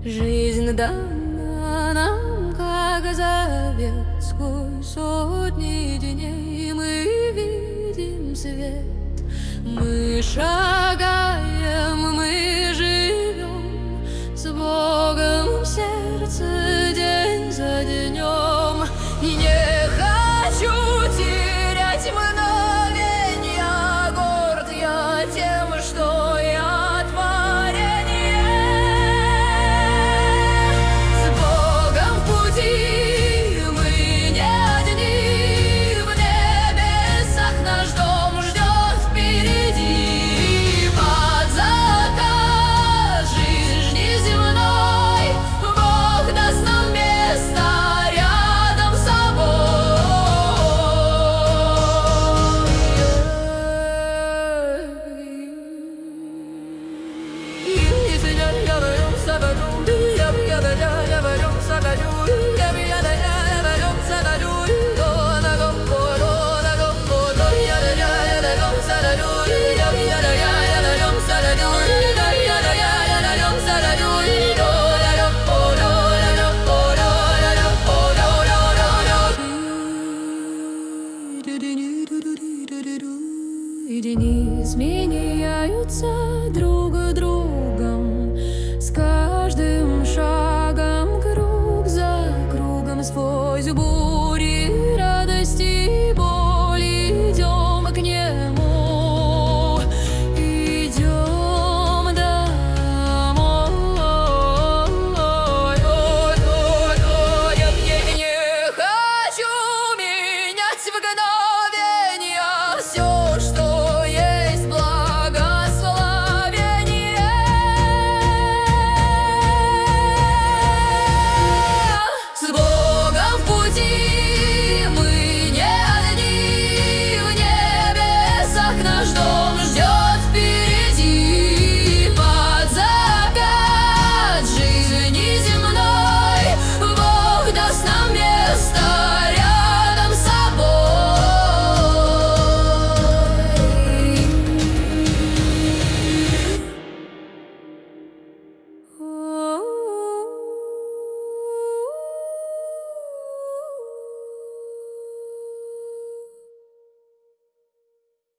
Жизнь дана нам, как завет, сквозь сотни дней мы видим свет. Мы шагаем, мы живем с Богом в сердце день за днем. И не хочу терять мгновенья, горд я тем, что я творение. С Богом в пути мы не одни, в небесах наш дом ждет впереди. Под закат жизни земной Бог даст нам место рядом с собой. Дни изменяются друг другом с каждым